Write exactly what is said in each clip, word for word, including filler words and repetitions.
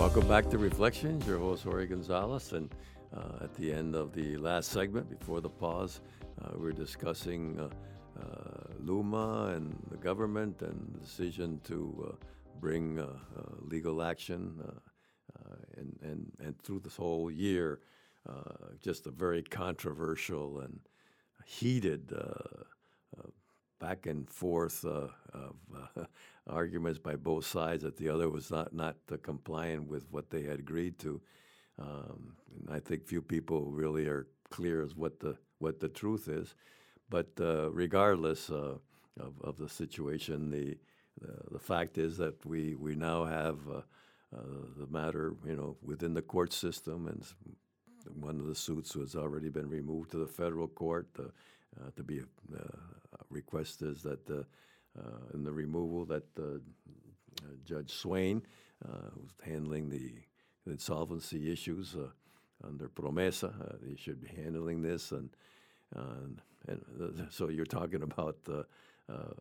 Welcome back to Reflections. Your host, Jorge Gonzalez. And uh, at the end of the last segment, before the pause, uh, we we're discussing uh, uh, Luma and the government and the decision to uh, bring uh, uh, legal action. Uh, uh, and, and, and through this whole year, uh, just a very controversial and heated uh, uh, back and forth uh, of uh, arguments by both sides that the other was not not uh, compliant with what they had agreed to. Um, and I think few people really are clear as what the what the truth is. But uh, regardless uh, of, of the situation, the, the the fact is that we we now have uh, uh, the matter, you know, within the court system, and one of the suits has already been removed to the federal court. Uh, uh, to be uh, request is that uh, uh, in the removal that uh, uh, Judge Swain, uh, who's handling the insolvency issues uh, under Promesa, uh, he should be handling this, and uh, and uh, so you're talking about uh, uh,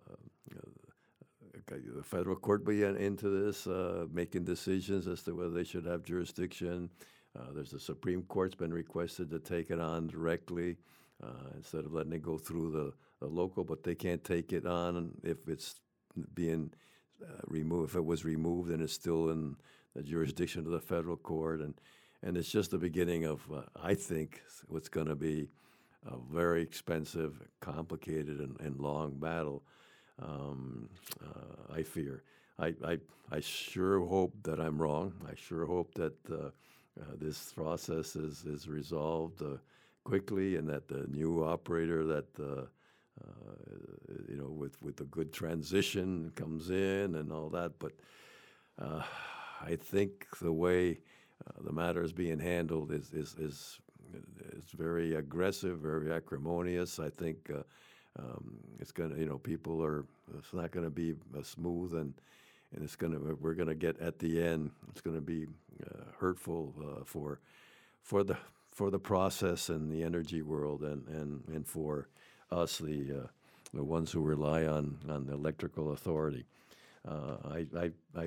the federal court being into this, uh, making decisions as to whether they should have jurisdiction. Uh, there's a Supreme Court's been requested to take it on directly uh, instead of letting it go through the, the local, but they can't take it on if it's being uh, removed. If it was removed and it's still in the jurisdiction of the federal court, and and it's just the beginning of, uh, I think, what's going to be a very expensive, complicated, and, and long battle. Um, uh, I fear. I, I I sure hope that I'm wrong. I sure hope that uh, uh, this process is is resolved uh, quickly, and that the new operator that uh, uh, you know with with a good transition comes in and all that. But uh, I think the way uh, the matter is being handled is is is is very aggressive, very acrimonious. I think. Uh, Um, it's gonna, you know, people are. It's not gonna be uh, smooth, and and it's gonna. We're gonna get at the end. It's gonna be uh, hurtful uh, for for the for the process and the energy world, and and, and for us, the uh, the ones who rely on on the electrical authority. Uh, I I I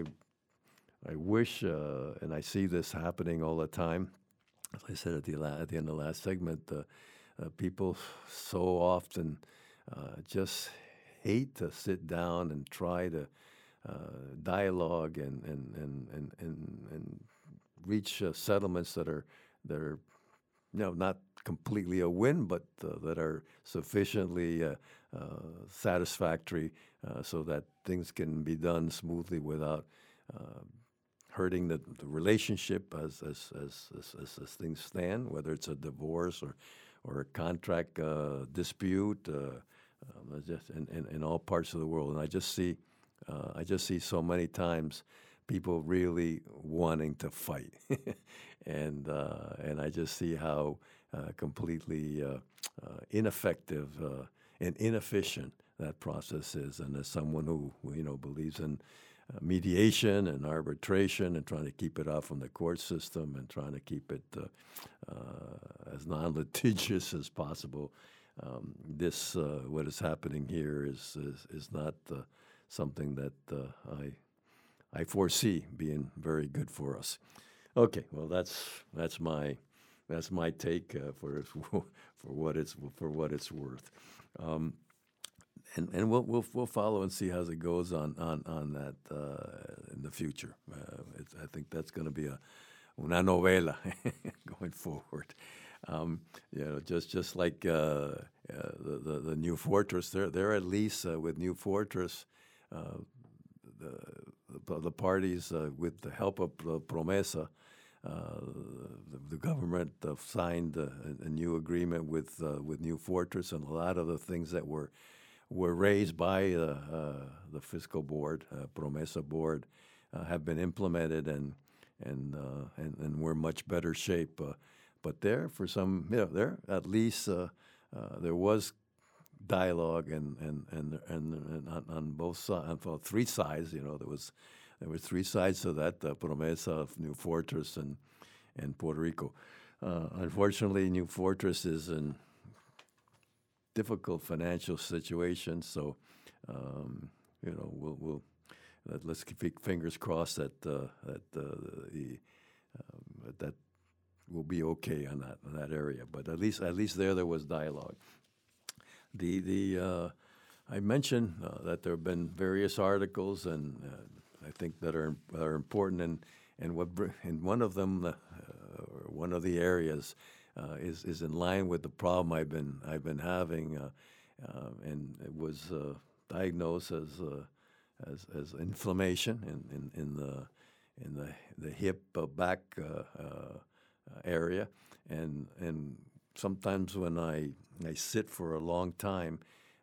I wish, uh, and I see this happening all the time. As I said at the la- at the end of the last segment, uh, uh, people so often. Uh, just hate to sit down and try to uh, dialogue and and and and and, and reach uh, settlements that are that are you know not completely a win, but uh, that are sufficiently uh, uh, satisfactory uh, so that things can be done smoothly without uh, hurting the, the relationship as as, as as as as things stand, whether it's a divorce or or a contract uh, dispute. Uh, Um, just in, in, in all parts of the world, and I just see, uh, I just see so many times people really wanting to fight, and uh, and I just see how uh, completely uh, uh, ineffective uh, and inefficient that process is. And as someone who you know believes in uh, mediation and arbitration and trying to keep it out from the court system and trying to keep it uh, uh, as non-litigious as possible. Um, this, uh, what is happening here, is is, is not uh, something that uh, I I foresee being very good for us. Okay, well that's that's my that's my take uh, for for what it's for what it's worth, um, and and we'll we'll we'll follow and see how it goes on on on that uh, in the future. Uh, it's, I think that's going to be a una novela going forward. Um, you know, just just like uh, uh, the, the the New Fortress, they're they're at least uh, with New Fortress, uh, the, the the parties uh, with the help of uh, Promesa, uh, the, the government uh, signed a, a new agreement with uh, with New Fortress, and a lot of the things that were were raised by uh, uh, the fiscal board, uh, Promesa board, uh, have been implemented, and and uh, and and we're much better shape. Uh, But there, for some, you know, there at least uh, uh, there was dialogue, and and and and, and on, on both sides, on well, three sides. You know, there was there were three sides to that: uh, Promesa, of New Fortress, and and Puerto Rico. Uh, unfortunately, New Fortress is in difficult financial situation, so um, you know we'll we'll that let's keep fingers crossed that uh, that uh, the um, that will be okay on that on that area. But at least at least there there was dialogue. The the uh, I mentioned uh, that there have been various articles, and uh, I think that are are important, and and what and one of them, uh, or one of the areas, uh, is is in line with the problem I've been I've been having, uh, uh, and it was uh, diagnosed as uh, as as inflammation in in, in the in the the hip uh, back uh, uh, area, and and sometimes when I I sit for a long time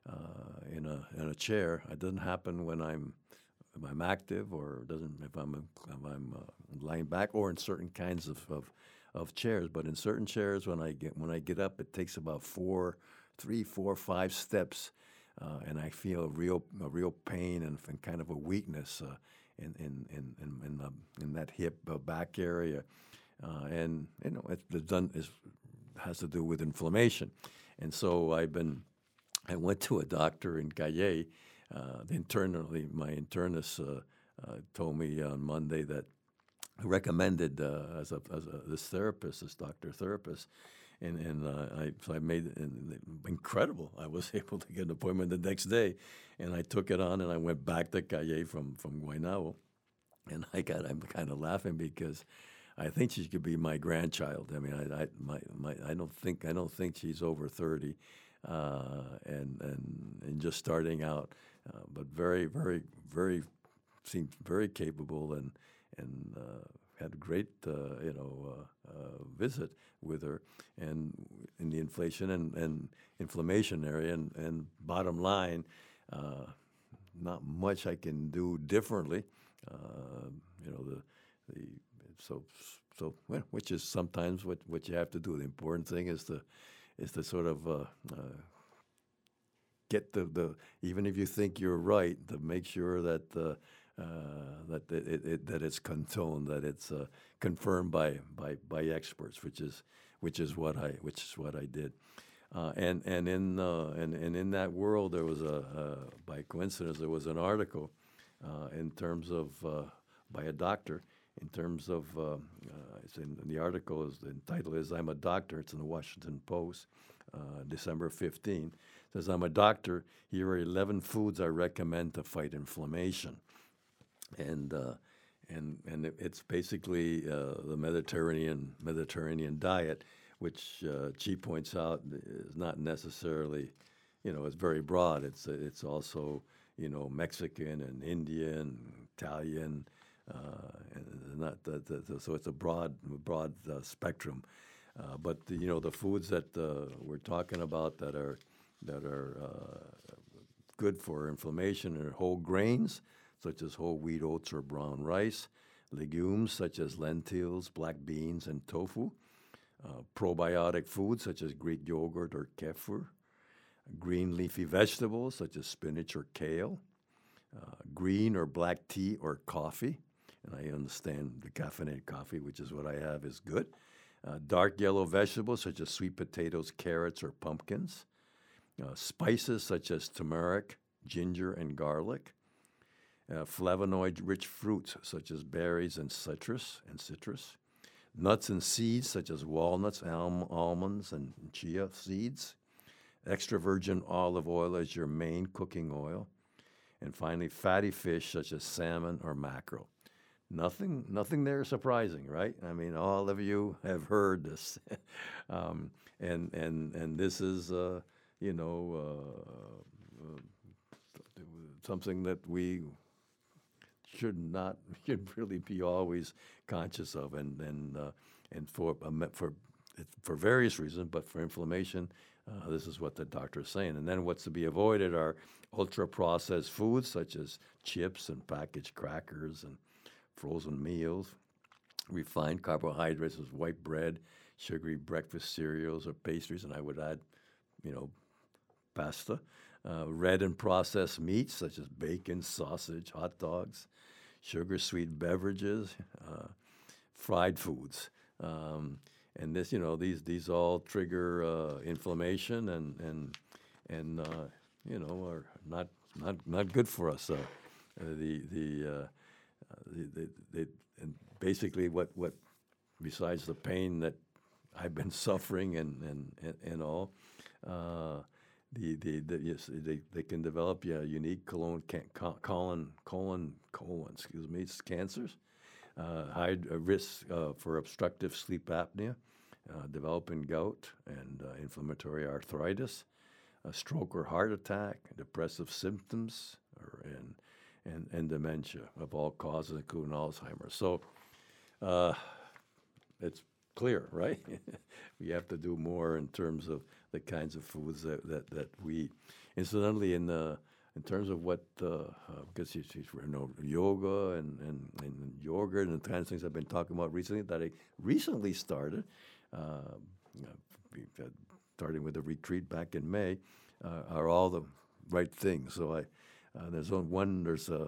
uh, in a in a chair, it doesn't happen when I'm if I'm active, or it doesn't if I'm if I'm uh, lying back, or in certain kinds of, of of chairs. But in certain chairs, when I get when I get up, it takes about four, three, four, five steps, uh, and I feel a real a real pain and, and kind of a weakness uh, in in in in in, the, in that hip uh, back area, uh, and you know it's done is has to do with inflammation, and so I've been I went to a doctor in Calle. Uh, internally, my internist uh, uh, told me on Monday that recommended uh, as a as a this therapist, this doctor therapist, and and uh, I so I made it incredible. I was able to get an appointment the next day, and I took it on, and I went back to Calle from from Guaynabo, and I got I'm kind of laughing because I think she could be my grandchild. I mean, I I my, my I don't think I don't think she's over thirty, uh, and and and just starting out, uh, but very very very seemed very capable, and and uh, had a great uh, you know uh, uh, visit with her, and in the inflation and, and inflammation area, and, and bottom line, uh, not much I can do differently. Uh, you know the the so so well, which is sometimes what, what you have to do. The important thing is to is to sort of uh, uh, get the, the even if you think you're right, to make sure that uh, uh, that it, it that it's contoned, that it's uh, confirmed by, by by experts, which is which is what I which is what I did. Uh, and and in uh, and and in that world, there was a uh, by coincidence there was an article uh, in terms of uh, by a doctor in terms of uh, uh, it's in the article is the title is "I'm a Doctor." It's in the Washington Post, uh, December fifteenth. It says, "I'm a doctor. Here are eleven foods I recommend to fight inflammation," and uh, and and it, it's basically uh, the Mediterranean Mediterranean diet, which uh, she points out is not necessarily, you know, it's very broad. It's it's also, you know, Mexican and Indian, Italian, uh, and not the, the, the, so it's a broad broad uh, spectrum. Uh, but the, you know, the foods that uh, we're talking about that are that are uh, good for inflammation are whole grains, such as whole wheat oats or brown rice, legumes such as lentils, black beans, and tofu. Uh, probiotic foods such as Greek yogurt or kefir, green leafy vegetables such as spinach or kale, uh, green or black tea or coffee, and I understand the caffeinated coffee, which is what I have, is good. Uh, dark yellow vegetables such as sweet potatoes, carrots, or pumpkins, uh, spices such as turmeric, ginger, and garlic, uh, flavonoid-rich fruits such as berries and citrus and citrus. Nuts and seeds such as walnuts, alm- almonds, and chia seeds. Extra virgin olive oil as your main cooking oil. And finally, fatty fish such as salmon or mackerel. Nothing, nothing there surprising, right? I mean, all of you have heard this, um, and and and this is, uh, you know, uh, uh, something that we should not should really be always conscious of, and and uh, and for um, for for various reasons, but for inflammation, uh, this is what the doctor is saying. And then what's to be avoided are ultra processed foods such as chips and packaged crackers and frozen meals, refined carbohydrates as white bread, sugary breakfast cereals or pastries, and I would add, you know, pasta. Uh, red and processed meats such as bacon, sausage, hot dogs, sugar-sweet beverages, uh, fried foods, um, and this, you know, these these all trigger uh, inflammation and and and uh, you know are not not not good for us. Uh, uh, the the, uh, uh, the, the, the and basically what what besides the pain that I've been suffering and and and, and all. Uh, the, the, the yes they, they can develop yeah unique colon can, colon colon colon excuse me it's cancers, uh, high uh, risk uh, for obstructive sleep apnea, uh, developing gout and uh, inflammatory arthritis, a stroke or heart attack, depressive symptoms, or and and, and dementia of all causes, including Alzheimer's. So uh, it's clear, right? We have to do more in terms of the kinds of foods that, that, that we eat. Incidentally, in the in terms of what, uh, uh, because you, you know, yoga and, and, and yogurt and the kinds of things I've been talking about recently that I recently started, uh, you know, starting with a retreat back in May, uh, are all the right things. So I, uh, there's one, there's a,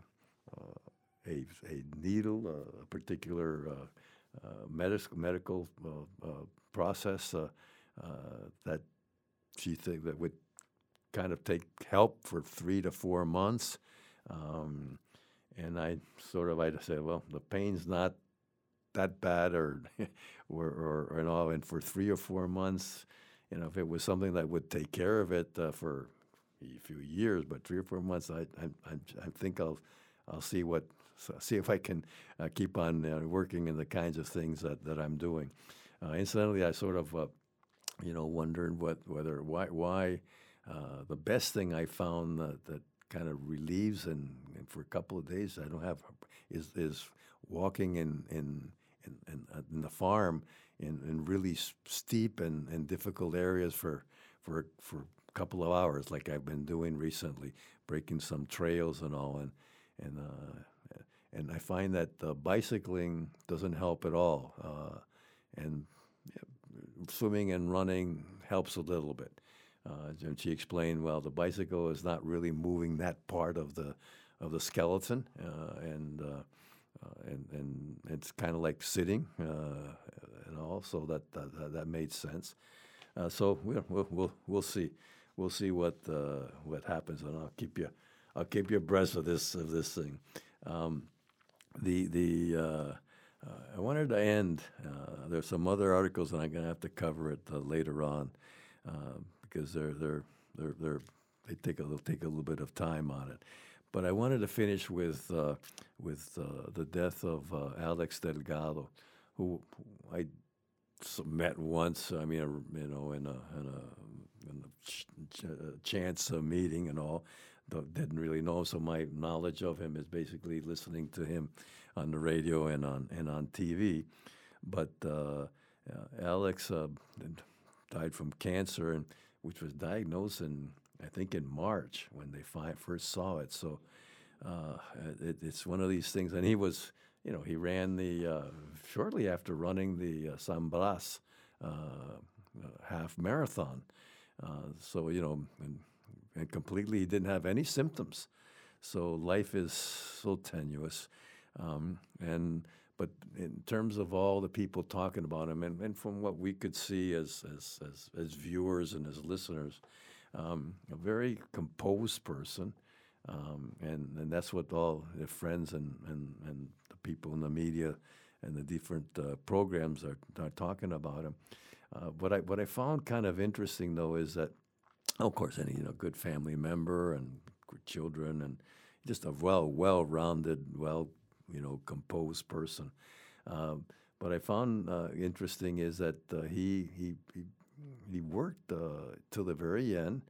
a, a needle, a particular uh, uh, medical medical uh, uh, process uh, uh, that she think that would kind of take help for three to four months, um, and I sort of I said, well, the pain's not that bad, or or, or, or and all, and for three or four months, you know, if it was something that would take care of it uh, for a few years, but three or four months, I I I, I think I'll I'll see what see if I can uh, keep on uh, working in the kinds of things that, that I'm doing. Uh, incidentally, I sort of uh, you know wondered what whether why why uh, the best thing I found that, that kind of relieves and, and for a couple of days I don't have is is walking in in in, in, uh, in the farm in, in really s- steep and, and difficult areas for for for a couple of hours, like I've been doing recently, breaking some trails and all, and and uh, and I find that uh, bicycling doesn't help at all, uh, and yeah, swimming and running helps a little bit. Uh, and she explained, well, the bicycle is not really moving that part of the of the skeleton, uh, and, uh, uh, and and it's kind of like sitting, uh, and all. So that that, that made sense. Uh, so we'll, we'll we'll we'll see, we'll see what uh, what happens, and I'll keep you I'll keep you abreast of this of this thing. Um, the the uh, uh, I wanted to end. Uh, there's some other articles, and I'm going to have to cover it uh, later on. Uh, because they're they're they're they're they take a they'll take a little bit of time on it, but I wanted to finish with uh, with uh, the death of uh, Alex Delgado, who I met once. I mean, uh, you know, in a in a, in a ch- ch- uh, chance uh, meeting and all. Though didn't really know, so my knowledge of him is basically listening to him on the radio and on and on T V. But uh, uh, Alex uh, died from cancer, and which was diagnosed in, I think, in March when they fi- first saw it. So uh, it, it's one of these things. And he was, you know, he ran the, uh, shortly after running the uh, San Blas uh, uh, half marathon. Uh, so, you know, and, and completely he didn't have any symptoms. So life is so tenuous. Um, and But in terms of all the people talking about him, and, and from what we could see as as, as, as viewers and as listeners, um, a very composed person, um, and, and that's what all their friends and, and, and the people in the media and the different uh, programs are, are talking about him. Uh, what I what I found kind of interesting, though, is that, of course, any you know good family member and children, and just a well well-rounded, well you know, composed person. Um, what I found uh, interesting is that uh, he, he he he worked uh, till the very end,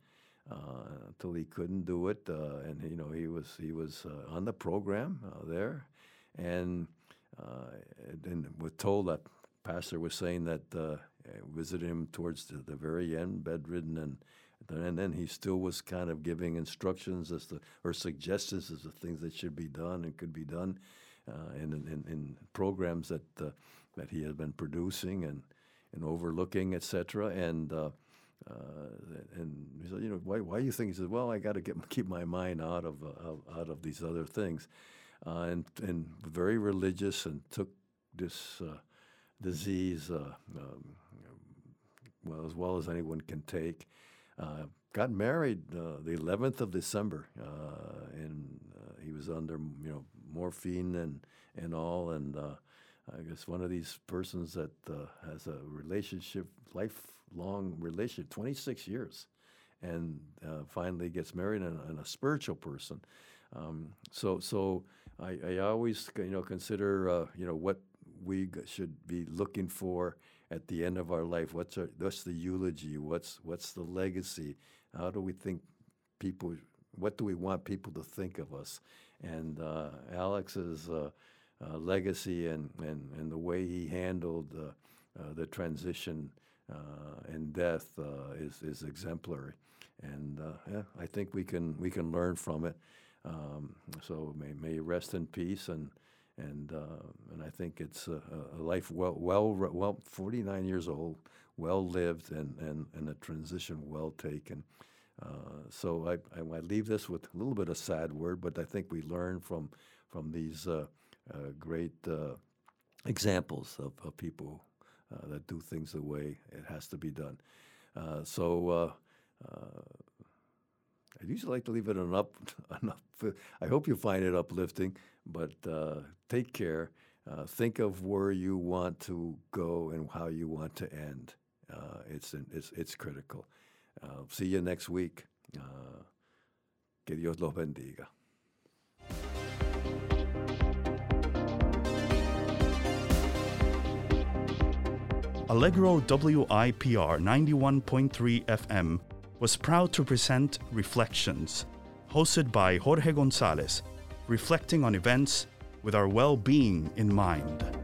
uh, till he couldn't do it, uh, and you know he was he was uh, on the program uh, there, and uh, and was told that pastor was saying that uh, visited him towards the, the very end, bedridden, and and then he still was kind of giving instructions as to or suggestions as to things that should be done and could be done. Uh, in, in, in programs that uh, that he had been producing and, and overlooking, et cetera. And uh, uh, and he said, you know, why why do you think? He said, well, I got to get keep my mind out of uh, out of these other things, uh, and and very religious, and took this uh, disease uh, um, well as well as anyone can take. Uh, got married uh, the eleventh of December, uh, and uh, he was was under, you know, morphine and, and all. And uh, I guess one of these persons that uh, has a relationship, lifelong relationship, twenty-six years, and uh, finally gets married and, and a spiritual person. Um, so so I, I always, you know, consider, uh, you know, what we g- should be looking for at the end of our life. What's our, what's the eulogy? What's what's the legacy? How do we think people, what do we want people to think of us? And uh, Alex's uh, uh, legacy and, and, and the way he handled uh, uh, the transition uh, and death uh, is, is exemplary. And uh, yeah, I think we can we can learn from it. Um, so may may you rest in peace, and and uh, and I think it's a, a life well well well forty-nine years old, well lived, and and, and a transition well taken. Uh, so I, I I leave this with a little bit of sad word, but I think we learn from from these uh, uh, great uh, examples of, of people uh, that do things the way it has to be done. Uh, so. Uh, Uh, I usually like to leave it an up, an up. I hope you find it uplifting, but uh, take care. Uh, think of where you want to go and how you want to end. Uh, it's, it's, it's critical. Uh, see you next week. Uh, que Dios los bendiga. Allegro W I P R ninety-one point three F M was proud to present Reflections, hosted by Jorge Gonzalez, reflecting on events with our well-being in mind.